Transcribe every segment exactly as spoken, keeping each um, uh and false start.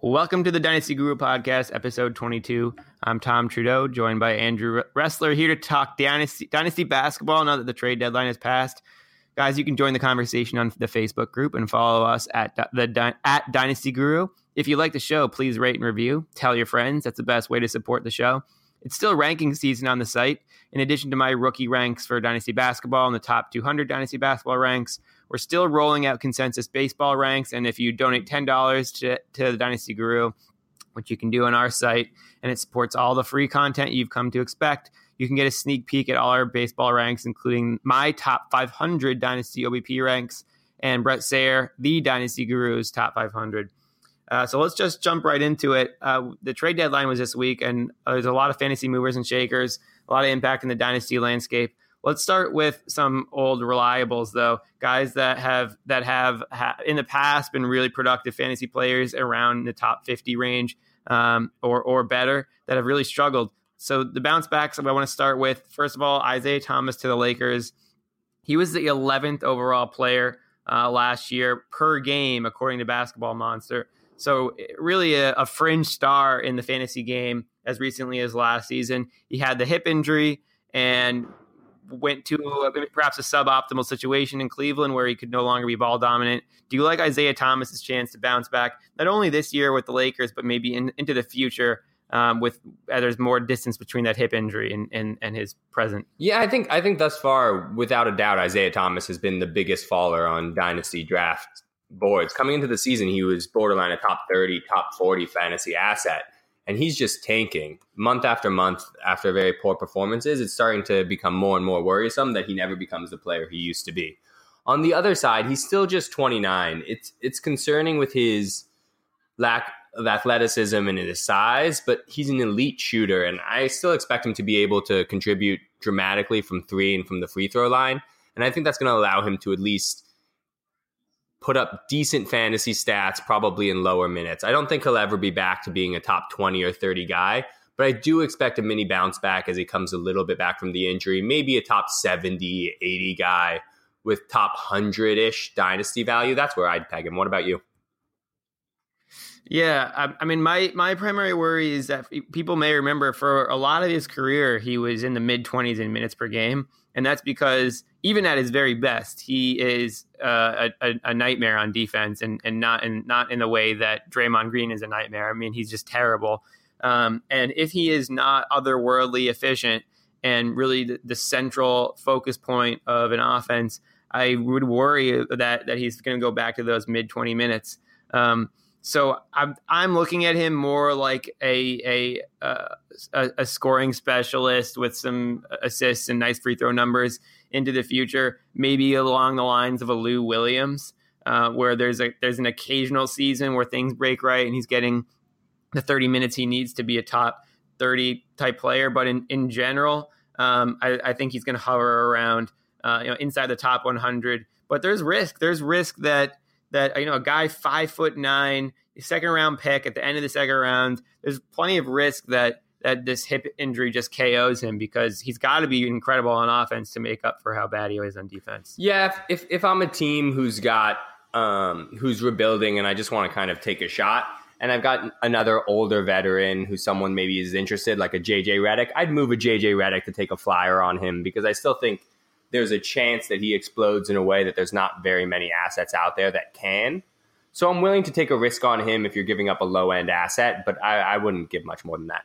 Welcome to the Dynasty Guru Podcast, episode twenty-two. I'm Tom Trudeau, joined by Andrew Ressler, here to talk Dynasty, Dynasty basketball now that the trade deadline has passed. Guys, you can join the conversation on the Facebook group and follow us at the at Dynasty Guru. If you like the show, please rate and review. Tell your friends. That's the best way to support the show. It's still ranking season on the site. In addition to my rookie ranks for Dynasty basketball and the top two hundred Dynasty basketball ranks, we're still rolling out consensus baseball ranks. And if you donate ten dollars to, to the Dynasty Guru, which you can do on our site, and it supports all the free content you've come to expect, you can get a sneak peek at all our baseball ranks, including my top five hundred Dynasty O B P ranks and Brett Sayre, the Dynasty Guru's top five hundred. Uh, so let's just jump right into it. Uh, the trade deadline was this week, and uh, there's a lot of fantasy movers and shakers, a lot of impact in the Dynasty landscape. Let's start with some old reliables, though, guys that have that have ha- in the past been really productive fantasy players around the top fifty range um, or or better that have really struggled. So the bounce backs I want to start with, first of all, Isaiah Thomas to the Lakers. He was the eleventh overall player uh, last year per game, according to Basketball Monster. So really a, a fringe star in the fantasy game as recently as last season. He had the hip injury and went to a, perhaps a suboptimal situation in Cleveland where he could no longer be ball dominant. Do you like Isaiah Thomas's chance to bounce back, not only this year with the Lakers, but maybe in, into the future um, with uh, there's more distance between that hip injury and, and, and his present? Yeah, I think I think thus far, without a doubt, Isaiah Thomas has been the biggest faller on Dynasty draft boards. Coming into the season, he was borderline a top thirty, top forty fantasy asset. And he's just tanking month after month after very poor performances. It's starting to become more and more worrisome that he never becomes the player he used to be. On the other side, he's still just twenty-nine. It's it's concerning with his lack of athleticism and his size, but he's an elite shooter, and I still expect him to be able to contribute dramatically from three and from the free throw line. And I think that's going to allow him to at least put up decent fantasy stats, probably in lower minutes. I don't think he'll ever be back to being a top twenty or thirty guy, but I do expect a mini bounce back as he comes a little bit back from the injury, maybe a top seventy, eighty guy with top one hundred-ish dynasty value. That's where I'd peg him. What about you? Yeah, I, I mean, my my primary worry is that people may remember for a lot of his career, he was in the mid-twenties in minutes per game. And that's because even at his very best, he is uh, a, a nightmare on defense, and, and not in not in the way that Draymond Green is a nightmare. I mean, he's just terrible. Um, and if he is not otherworldly efficient and really the, the central focus point of an offense, I would worry that that he's going to go back to those mid twenty minutes. Um, So I'm I'm looking at him more like a a, uh, a a scoring specialist with some assists and nice free throw numbers into the future, maybe along the lines of a Lou Williams, uh, where there's a there's an occasional season where things break right and he's getting the thirty minutes he needs to be a top thirty type player. But in in general, um, I, I think he's going to hover around uh, you know inside the top one hundred. But there's risk. There's risk that. That, you know, a guy five foot nine, second round pick at the end of the second round, there's plenty of risk that that this hip injury just K Os him because he's got to be incredible on offense to make up for how bad he is on defense. Yeah, if if, if I'm a team who's got um, who's rebuilding and I just want to kind of take a shot, and I've got another older veteran who someone maybe is interested, like a J J Redick, I'd move a J J Redick to take a flyer on him because I still think there's a chance that he explodes in a way that there's not very many assets out there that can. So I'm willing to take a risk on him if you're giving up a low-end asset, but I, I wouldn't give much more than that.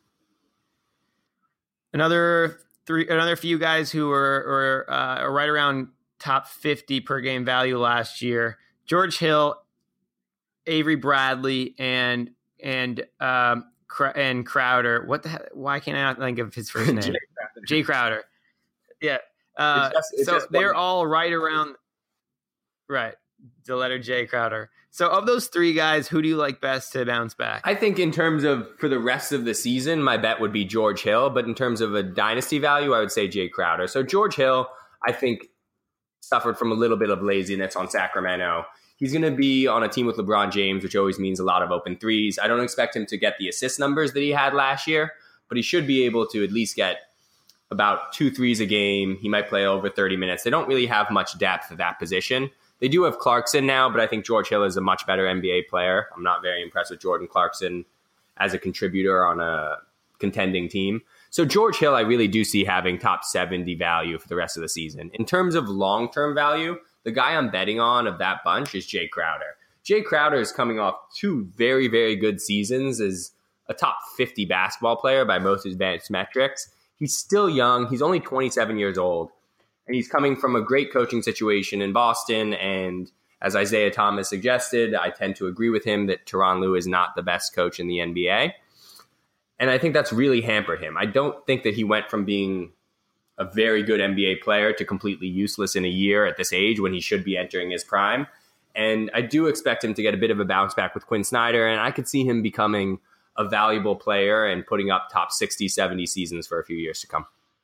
Another three, another few guys who were, were uh, right around top fifty per game value last year: George Hill, Avery Bradley, and and um, and Crowder. What the hell? Why can't I not think of his first name? Jay Crowder. Jay Crowder. Yeah. Uh, it's just, it's so they're all right around, right, the letter J Crowder. So of those three guys, who do you like best to bounce back? I think in terms of for the rest of the season, my bet would be George Hill. But in terms of a dynasty value, I would say Jay Crowder. So George Hill, I think, suffered from a little bit of laziness on Sacramento. He's going to be on a team with LeBron James, which always means a lot of open threes. I don't expect him to get the assist numbers that he had last year, but he should be able to at least get about two threes a game. He might play over thirty minutes. They don't really have much depth at that position. They do have Clarkson now, but I think George Hill is a much better N B A player. I'm not very impressed with Jordan Clarkson as a contributor on a contending team. So George Hill, I really do see having top seventy value for the rest of the season. In terms of long-term value, the guy I'm betting on of that bunch is Jay Crowder. Jay Crowder is coming off two very, very good seasons as a top fifty basketball player by most advanced metrics. He's still young. He's only twenty-seven years old. And he's coming from a great coaching situation in Boston. And as Isaiah Thomas suggested, I tend to agree with him that Tyronn Lue is not the best coach in the N B A. And I think that's really hampered him. I don't think that he went from being a very good N B A player to completely useless in a year at this age when he should be entering his prime. And I do expect him to get a bit of a bounce back with Quinn Snyder. And I could see him becoming a valuable player and putting up top sixty, seventy seasons for a few years to come.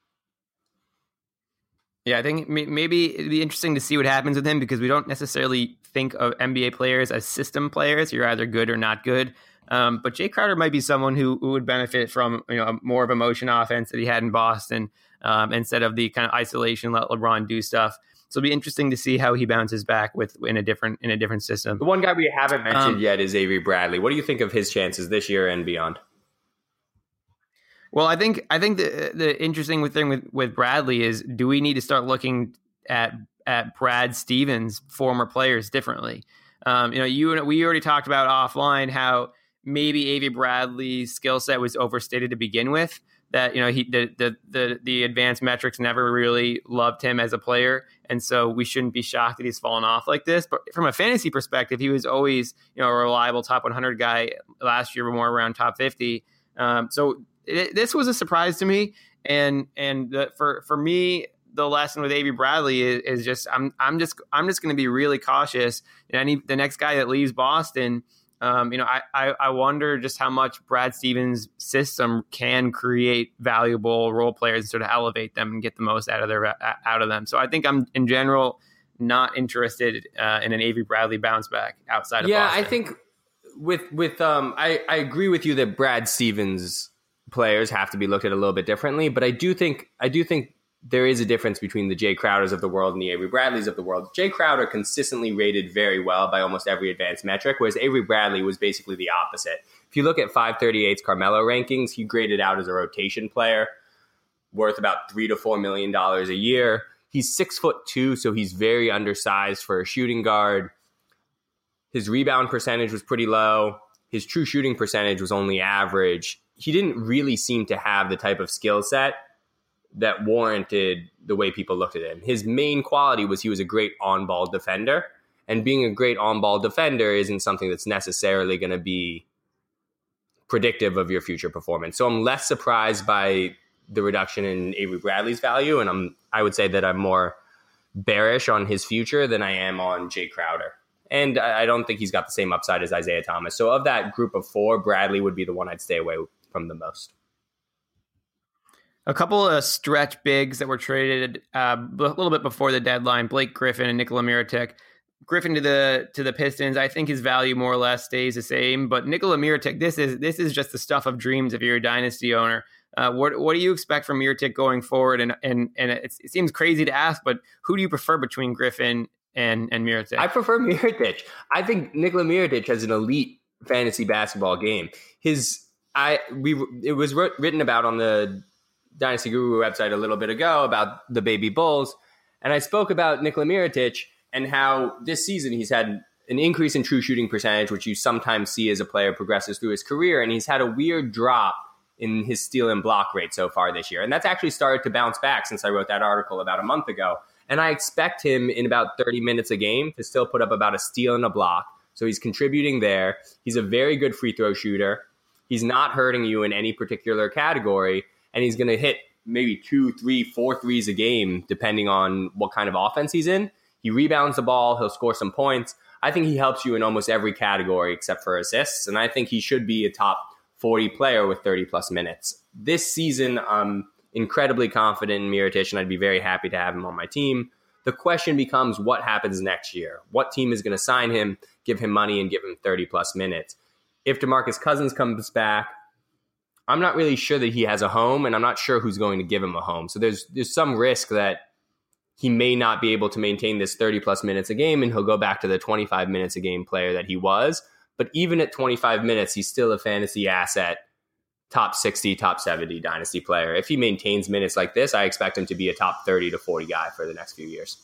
Yeah, I think maybe it'd be interesting to see what happens with him because we don't necessarily think of N B A players as system players. You're either good or not good. Um, but Jay Crowder might be someone who, who would benefit from, you know, more of a motion offense that he had in Boston um, instead of the kind of isolation, let LeBron do stuff. So it'll be interesting to see how he bounces back with in a different in a different system. The one guy we haven't mentioned um, yet is Avery Bradley. What do you think of his chances this year and beyond? Well, I think I think the the interesting thing with, with Bradley is, do we need to start looking at at Brad Stevens' former players differently? Um, you know, you and we already talked about offline how maybe Avery Bradley's skill set was overstated to begin with. That, you know, he the, the the the advanced metrics never really loved him as a player, and so we shouldn't be shocked that he's fallen off like this. But from a fantasy perspective, he was always, you know, a reliable top one hundred guy. Last year, more around top fifty. Um, so it, this was a surprise to me, and and the, for for me, the lesson with Avery Bradley is, is just I'm I'm just I'm just going to be really cautious. And any the next guy that leaves Boston. Um, you know, I, I, I wonder just how much Brad Stevens' system can create valuable role players and sort of elevate them and get the most out of their out of them. So I think I'm in general not interested uh, in an Avery Bradley bounce back outside of yeah, Boston. I think with with um, I, I agree with you that Brad Stevens players have to be looked at a little bit differently, but I do think I do think. there is a difference between the Jay Crowders of the world and the Avery Bradleys of the world. Jay Crowder consistently rated very well by almost every advanced metric, whereas Avery Bradley was basically the opposite. If you look at five thirty-eight's Carmelo rankings, he graded out as a rotation player, worth about three to four million dollars a year. He's six foot two, so he's very undersized for a shooting guard. His rebound percentage was pretty low. His true shooting percentage was only average. He didn't really seem to have the type of skill set that warranted the way people looked at him. His main quality was he was a great on-ball defender, and being a great on-ball defender isn't something that's necessarily going to be predictive of your future performance. So I'm less surprised by the reduction in Avery Bradley's value, and I'm I would say that I'm more bearish on his future than I am on Jay Crowder. And I don't think he's got the same upside as Isaiah Thomas. So of that group of four, Bradley would be the one I'd stay away from the most. A couple of stretch bigs that were traded uh, a little bit before the deadline: Blake Griffin and Nikola Mirotic. Griffin to the to the Pistons. I think his value more or less stays the same. But Nikola Mirotic, this is this is just the stuff of dreams if you're a dynasty owner. Uh, what what do you expect from Mirotic going forward? And and and it's, it seems crazy to ask, but who do you prefer between Griffin and and Mirotic? I prefer Mirotic. I think Nikola Mirotic has an elite fantasy basketball game. His I we it was written about on the Dynasty Guru website a little bit ago about the baby Bulls, and I spoke about Nikola Mirotic and how this season he's had an increase in true shooting percentage, which you sometimes see as a player progresses through his career, and he's had a weird drop in his steal and block rate so far this year. And that's actually started to bounce back since I wrote that article about a month ago. And I expect him in about thirty minutes a game to still put up about a steal and a block. So he's contributing there. He's a very good free throw shooter. He's not hurting you in any particular category. And he's going to hit maybe two, three, four threes a game, depending on what kind of offense he's in. He rebounds the ball. He'll score some points. I think he helps you in almost every category except for assists. And I think he should be a top forty player with thirty plus minutes. This season, I'm incredibly confident in Mirotic, and I'd be very happy to have him on my team. The question becomes what happens next year? What team is going to sign him, give him money, and give him thirty plus minutes? If DeMarcus Cousins comes back, I'm not really sure that he has a home, and I'm not sure who's going to give him a home. So there's there's some risk that he may not be able to maintain this thirty plus minutes a game, and he'll go back to the twenty-five minutes a game player that he was. But even at twenty-five minutes, he's still a fantasy asset, top sixty, top seventy dynasty player. If he maintains minutes like this, I expect him to be a top thirty to forty guy for the next few years.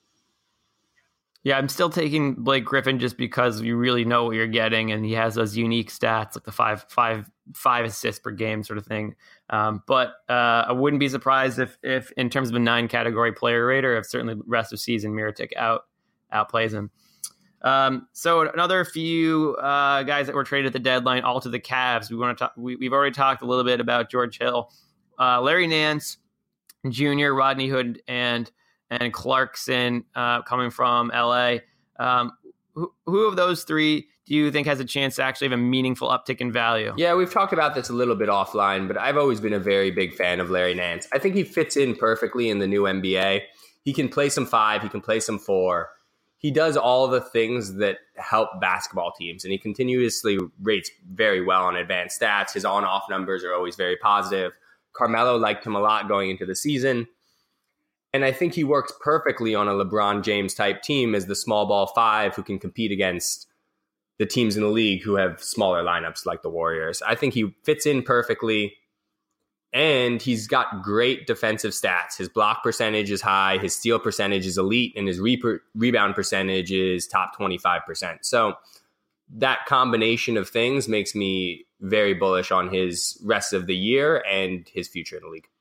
Yeah, I'm still taking Blake Griffin just because you really know what you're getting, and he has those unique stats like the five, five, five assists per game sort of thing. Um, but uh, I wouldn't be surprised if, if in terms of a nine category player rater, if certainly rest of season Mirotic out outplays him. Um, so another few uh, guys that were traded at the deadline, all to the Cavs. We want to talk. We, we've already talked a little bit about George Hill, uh, Larry Nance Junior, Rodney Hood, and and Clarkson uh, coming from L A. Um, who, who of those three do you think has a chance to actually have a meaningful uptick in value? Yeah, we've talked about this a little bit offline, but I've always been a very big fan of Larry Nance. I think he fits in perfectly in the new N B A. He can play some five, he can play some four. He does all the things that help basketball teams, and he continuously rates very well on advanced stats. His on-off numbers are always very positive. Carmelo liked him a lot going into the season. And I think he works perfectly on a LeBron James type team as the small ball five who can compete against the teams in the league who have smaller lineups like the Warriors. I think he fits in perfectly, and he's got great defensive stats. His block percentage is high, his steal percentage is elite, and his re- rebound percentage is top twenty-five percent. So that combination of things makes me very bullish on his rest of the year and his future in the league.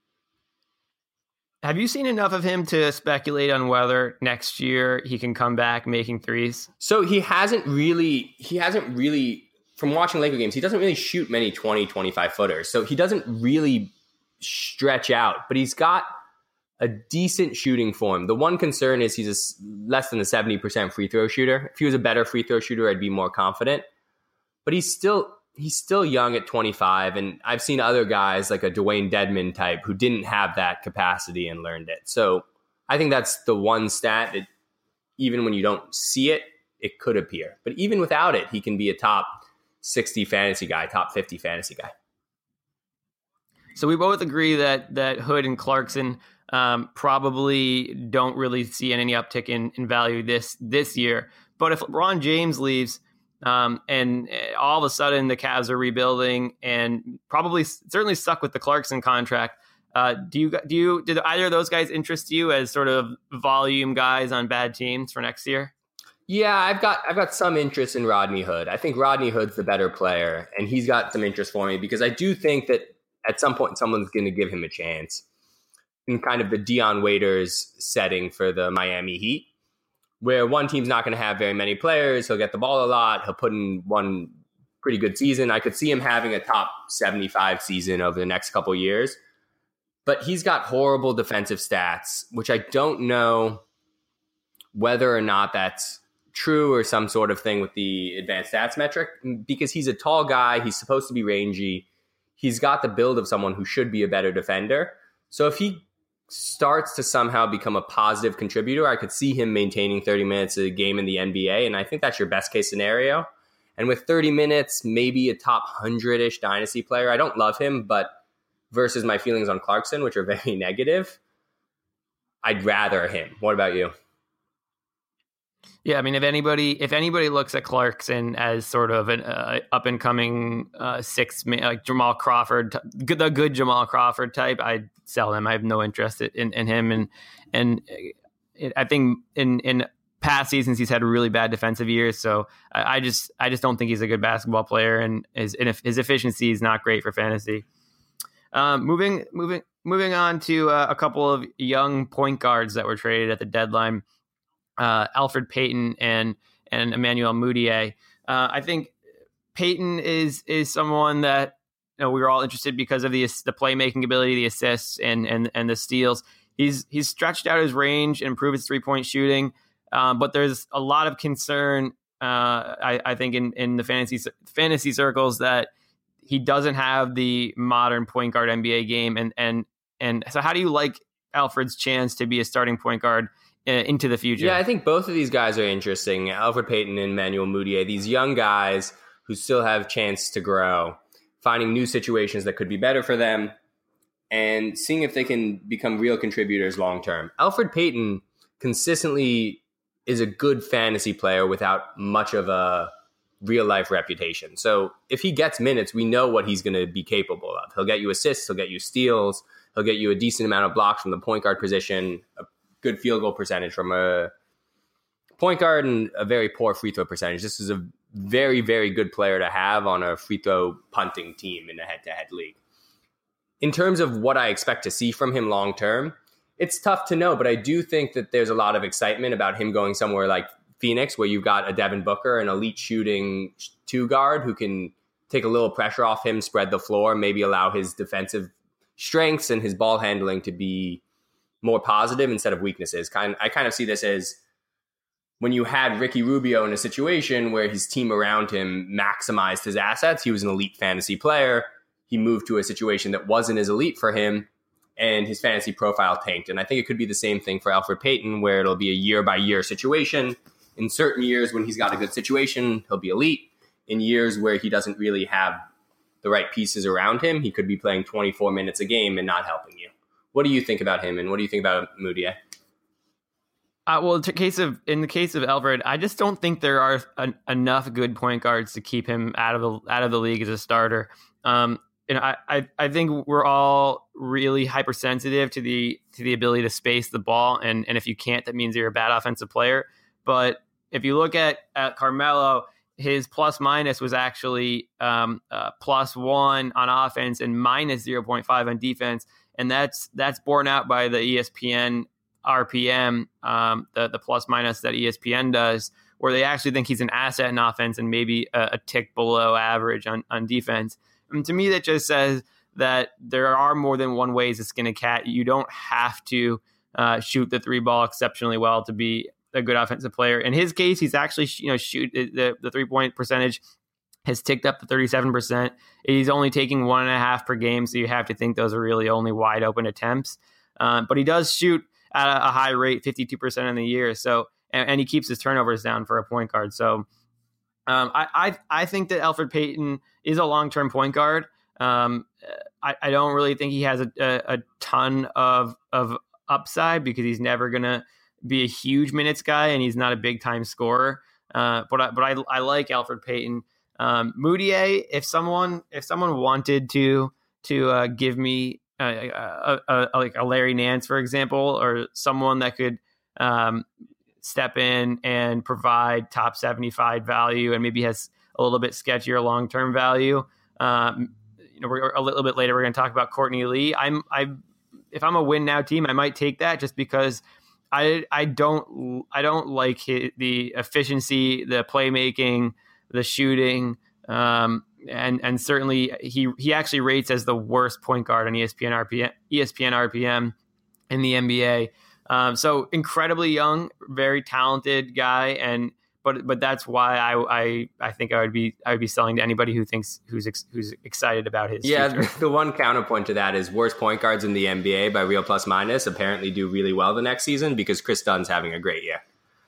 Have you seen enough of him to speculate on whether next year he can come back making threes? So he hasn't really, he hasn't really, from watching Laker games, he doesn't really shoot many twenty, twenty-five footers. So he doesn't really stretch out, but he's got a decent shooting form. The one concern is he's a, less than a seventy percent free throw shooter. If he was a better free throw shooter, I'd be more confident. But he's still... He's still young at twenty-five, and I've seen other guys like a Dwayne Dedmon type who didn't have that capacity and learned it. So I think that's the one stat that even when you don't see it, it could appear. But even without it, he can be a top sixty fantasy guy, top fifty fantasy guy. So we both agree that that Hood and Clarkson um, probably don't really see any uptick in, in value this this year. But if LeBron James leaves, Um, and all of a sudden the Cavs are rebuilding and probably certainly stuck with the Clarkson contract. Uh, do you, do you, did either of those guys interest you as sort of volume guys on bad teams for next year? Yeah, I've got, I've got some interest in Rodney Hood. I think Rodney Hood's the better player, and he's got some interest for me because I do think that at some point someone's going to give him a chance in kind of the Dion Waiters setting for the Miami Heat, where one team's not going to have very many players. He'll get the ball a lot. He'll put in one pretty good season. I could see him having a top seventy-five season over the next couple years. But he's got horrible defensive stats, which I don't know whether or not that's true or some sort of thing with the advanced stats metric, because he's a tall guy. He's supposed to be rangy. He's got the build of someone who should be a better defender. So if he starts to somehow become a positive contributor, I could see him maintaining thirty minutes a game in the N B A, and I think that's your best case scenario. And with thirty minutes, maybe a top one hundred-ish dynasty player. I don't love him, but versus my feelings on Clarkson, which are very negative, I'd rather him. What about you? Yeah, I mean, if anybody if anybody looks at Clarkson as sort of an uh, up and coming uh, six, like Jamal Crawford, the good Jamal Crawford type, I'd sell him. I have no interest in, in him, and and it, I think in in past seasons he's had really bad defensive years. So I, I just I just don't think he's a good basketball player, and his and if his efficiency is not great for fantasy. Um, moving moving moving on to uh, a couple of young point guards that were traded at the deadline. Uh, Elfrid Payton and and Emmanuel Mudiay. Uh, I think Payton is is someone that you know, we were all interested because of the the playmaking ability, the assists, and and and the steals. He's he's stretched out his range and improved his three point shooting, um, but there's a lot of concern. Uh, I, I think in in the fantasy fantasy circles that he doesn't have the modern point guard N B A game, and and and so how do you like Elfrid's chance to be a starting point guard into the future? Yeah, I think both of these guys are interesting. Elfrid Payton and Emmanuel Mudiay, these young guys who still have chance to grow, finding new situations that could be better for them. and seeing if they can become real contributors long term. Elfrid Payton consistently is a good fantasy player without much of a real life reputation. So if he gets minutes, we know what he's going to be capable of. He'll get you assists, he'll get you steals, he'll get you a decent amount of blocks from the point guard position, a good field goal percentage from a point guard, and a very poor free throw percentage. This is a very, very good player to have on a free throw punting team in a head-to-head league. In terms of what I expect to see from him long term, it's tough to know, but I do think that there's a lot of excitement about him going somewhere like Phoenix, where you've got a Devin Booker, an elite shooting two guard who can take a little pressure off him, spread the floor, maybe allow his defensive strengths and his ball handling to be more positive instead of weaknesses. Kind, I kind of see this as when you had Ricky Rubio in a situation where his team around him maximized his assets. He was an elite fantasy player. He moved to a situation that wasn't as elite for him, and his fantasy profile tanked. And I think it could be the same thing for Elfrid Payton, where it'll be a year-by-year situation. In certain years when he's got a good situation, he'll be elite. In years where he doesn't really have the right pieces around him, he could be playing twenty-four minutes a game and not helping you. What do you think about him, and what do you think about Mudiay? Uh, well, in the case of in the case of Elfrid, I just don't think there are an, enough good point guards to keep him out of the out of the league as a starter. Um, and I, I, I think we're all really hypersensitive to the to the ability to space the ball, and and if you can't, that means you're a bad offensive player. But if you look at, at Carmelo, his plus minus was actually um, uh, plus one on offense and minus zero point five on defense. And that's that's borne out by the E S P N R P M, um, the, the plus minus that E S P N does, where they actually think he's an asset in offense and maybe a, a tick below average on, on defense. And to me, that just says that there are more than one way to skin a cat. You don't have to uh, shoot the three ball exceptionally well to be a good offensive player. In his case, he's actually, you know, shoot the, the three point percentage has ticked up to thirty-seven percent. He's only taking one and a half per game, so you have to think those are really only wide open attempts. Um, but he does shoot at a, a high rate, fifty-two percent in the year. So, and, and he keeps his turnovers down for a point guard. So, um, I, I I think that Elfrid Payton is a long term point guard. Um, I, I don't really think he has a, a, a ton of of upside because he's never gonna be a huge minutes guy, and he's not a big time scorer. Uh, but I, but I I like Elfrid Payton. Um, Mudiay, if someone if someone wanted to to uh, give me a, a, a, a, like a Larry Nance, for example, or someone that could um, step in and provide top seventy-five value and maybe has a little bit sketchier long term value. Um, you know, we're, a little bit later we're going to talk about Courtney Lee. I'm I if I'm a win now team, I might take that just because I I don't I don't like his, the efficiency, the playmaking, the shooting, um, and and certainly he he actually rates as the worst point guard on E S P N R P M, E S P N R P M in the N B A. Um, so incredibly young, very talented guy, and but but that's why I I, I think I would be I would be selling to anybody who thinks who's ex, who's excited about his yeah. future. The one counterpoint to that is worst point guards in the N B A by real plus minus apparently do really well the next season because Chris Dunn's having a great year.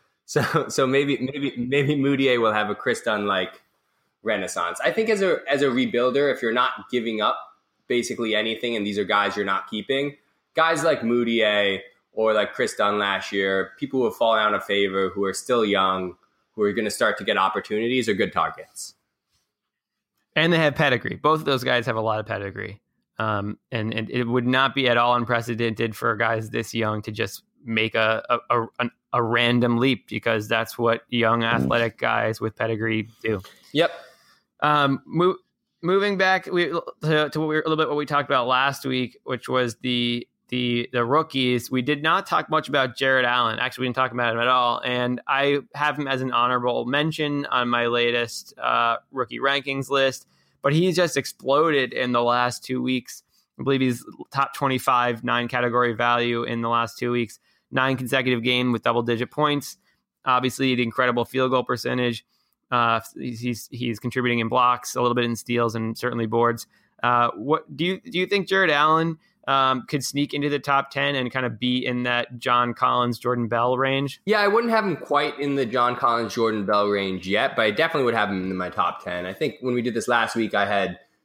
So so maybe maybe maybe Mudiay will have a Chris Dunn like renaissance. I think as a as a rebuilder, if you're not giving up basically anything, and these are guys you're not keeping, guys like Mudiay or like Chris Dunn last year, people who have fallen out of favor, who are still young, who are going to start to get opportunities, are good targets. And they have pedigree. Both of those guys have a lot of pedigree. Um, and, and it would not be at all unprecedented for guys this young to just make a a, a, a random leap, because that's what young athletic guys with pedigree do. Yep. Um, mo- moving back we, to, to what we, a little bit what we talked about last week, which was the the the rookies. We did not talk much about Jarrett Allen. Actually, we didn't talk about him at all. And I have him as an honorable mention on my latest uh, rookie rankings list. But he's just exploded in the last two weeks. I believe he's top twenty-five, nine category value in the last two weeks. Nine consecutive games with double-digit points. Obviously, the incredible field goal percentage. Uh, he's he's contributing in blocks, a little bit in steals, and certainly boards. Uh, what do you do? You think Jarrett Allen um, could sneak into the top ten and kind of be in that John Collins, Jordan Bell range? Yeah, I wouldn't have him quite in the John Collins, Jordan Bell range yet, but I definitely would have him in my top ten. I think when we did this last week, I had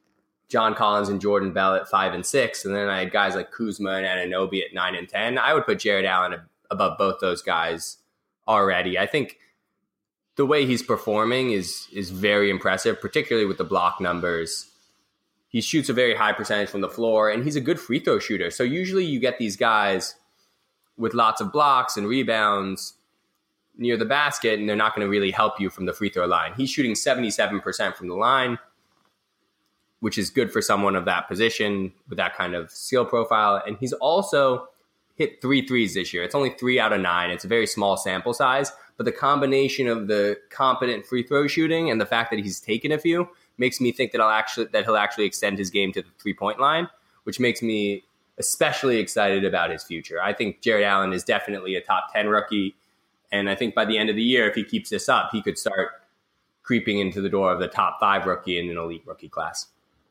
John Collins and Jordan Bell at five and six, and then I had guys like Kuzma and Anunoby at nine and ten. I would put Jarrett Allen above both those guys already. I think the way he's performing is is very impressive, particularly with the block numbers. He shoots a very high percentage from the floor, and he's a good free throw shooter. So usually you get these guys with lots of blocks and rebounds near the basket, and they're not going to really help you from the free throw line. He's shooting seventy-seven percent from the line, which is good for someone of that position with that kind of skill profile. And he's also hit three threes this year. It's only three out of nine. It's a very small sample size, but the combination of the competent free throw shooting and the fact that he's taken a few makes me think that I'll actually that he'll actually extend his game to the three-point line, which makes me especially excited about his future. I think Jarrett Allen is definitely a top ten rookie, and I think by the end of the year, if he keeps this up, he could start creeping into the door of the top five rookie in an elite rookie class.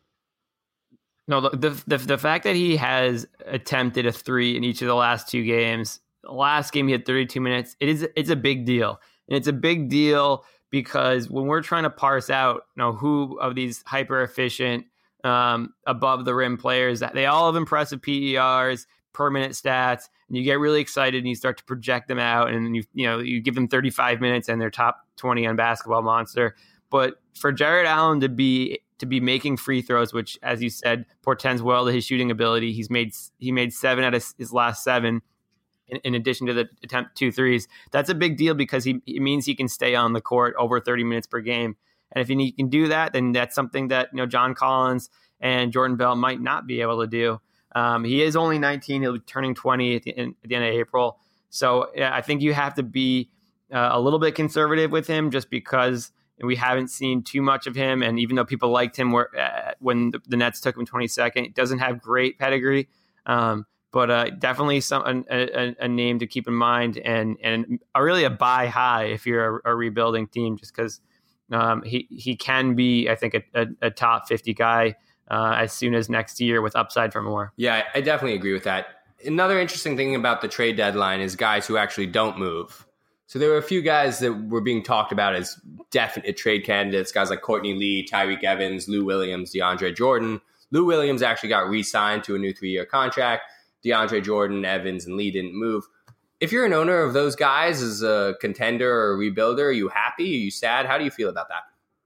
No, the, the the fact that he has attempted a three in each of the last two games, the last game he had thirty-two minutes, it is it's a big deal. And it's a big deal because when we're trying to parse out, you know, who of these hyper efficient, um, above the rim players, they all have impressive P E Rs, per minute stats, and you get really excited and you start to project them out, and you you know you give them thirty-five minutes and they're top twenty on Basketball Monster. But for Jarrett Allen to be to be making free throws, which, as you said, portends well to his shooting ability. He's made he made seven out of his last seven, in, in addition to the attempt two threes. That's a big deal because he it means he can stay on the court over thirty minutes per game. And if he can do that, then that's something that you know John Collins and Jordan Bell might not be able to do. Um, he is only nineteen; he'll be turning twenty at the, in, at the end of April. So yeah, I think you have to be uh, a little bit conservative with him, just because we haven't seen too much of him. And even though people liked him where, uh, when the, the Nets took him twenty-second, it doesn't have great pedigree. Um, but uh, definitely some a, a, a name to keep in mind, and and a, really a buy high if you're a, a rebuilding team, just because um, he he can be, I think, a, a, a top fifty guy uh, as soon as next year with upside for more. Yeah, I definitely agree with that. Another interesting thing about the trade deadline is guys who actually don't move. So there were a few guys that were being talked about as definite trade candidates, guys like Courtney Lee, Tyreke Evans, Lou Williams, DeAndre Jordan. Lou Williams actually got re-signed to a new three-year contract. DeAndre Jordan, Evans, and Lee didn't move. If you're an owner of those guys as a contender or a rebuilder, are you happy? Are you sad? How do you feel about that?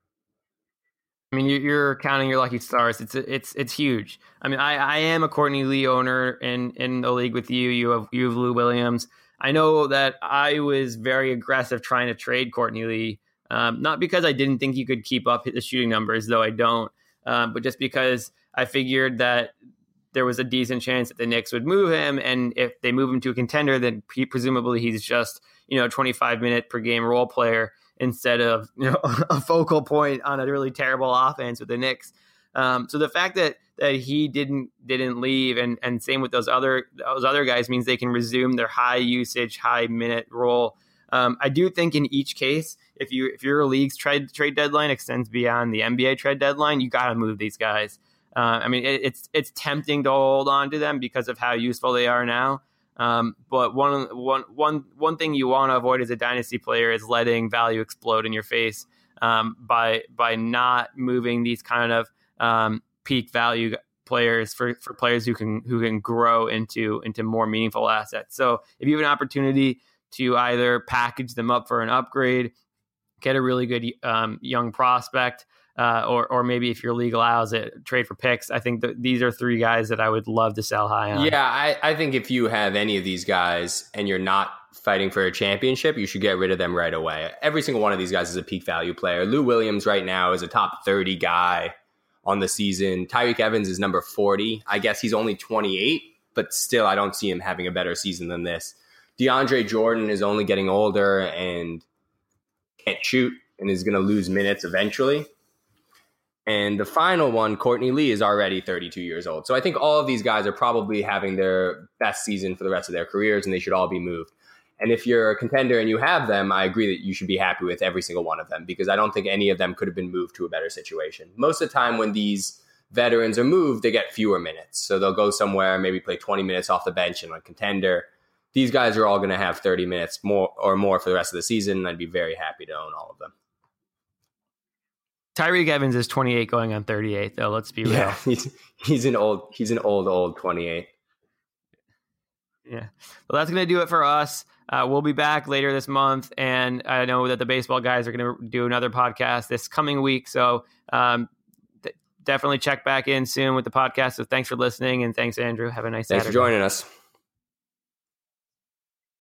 I mean, you're counting your lucky stars. It's it's it's huge. I mean, I, I am a Courtney Lee owner in, in the league with you. You have you have Lou Williams. I know that I was very aggressive trying to trade Courtney Lee, um, not because I didn't think he could keep up the shooting numbers, though I don't, um, but just because I figured that there was a decent chance that the Knicks would move him, and if they move him to a contender, then he, presumably he's just you know twenty-five minute per game role player instead of you know a focal point on a really terrible offense with the Knicks. Um, so the fact that that he didn't didn't leave, and and same with those other those other guys, means they can resume their high usage, high minute role. Um, I do think in each case, if you if your league's trade trade deadline extends beyond the N B A trade deadline, you got to move these guys. Uh, I mean, it, it's it's tempting to hold on to them because of how useful they are now. Um, but one one one one thing you want to avoid as a dynasty player is letting value explode in your face um, by by not moving these kind of um, peak value players for, for players who can who can grow into into more meaningful assets. So if you have an opportunity to either package them up for an upgrade, get a really good um, young prospect, uh, or or maybe if your league allows it, trade for picks. I think that these are three guys that I would love to sell high on. Yeah, I, I think if you have any of these guys and you're not fighting for a championship, you should get rid of them right away. Every single one of these guys is a peak value player. Lou Williams right now is a top thirty guy on the season. Tyreke Evans is number forty. I guess he's only twenty-eight, but still I don't see him having a better season than this. DeAndre Jordan is only getting older and can't shoot and is going to lose minutes eventually. And the final one, Courtney Lee, is already thirty-two years old. So I think all of these guys are probably having their best season for the rest of their careers, and they should all be moved. And if you're a contender and you have them, I agree that you should be happy with every single one of them, because I don't think any of them could have been moved to a better situation. Most of the time when these veterans are moved, they get fewer minutes. So they'll go somewhere, maybe play twenty minutes off the bench in a contender. These guys are all going to have thirty minutes more or more for the rest of the season, and I'd be very happy to own all of them. Tyreek Evans is twenty-eight going on thirty-eight, though. Let's be real. Yeah, he's he's an old he's an old old twenty-eight. Yeah. Well, that's going to do it for us. Uh, we'll be back later this month, and I know that the baseball guys are going to do another podcast this coming week. So um, th- definitely check back in soon with the podcast. So thanks for listening, and thanks, Andrew. Have a nice Thanks Saturday. for joining us.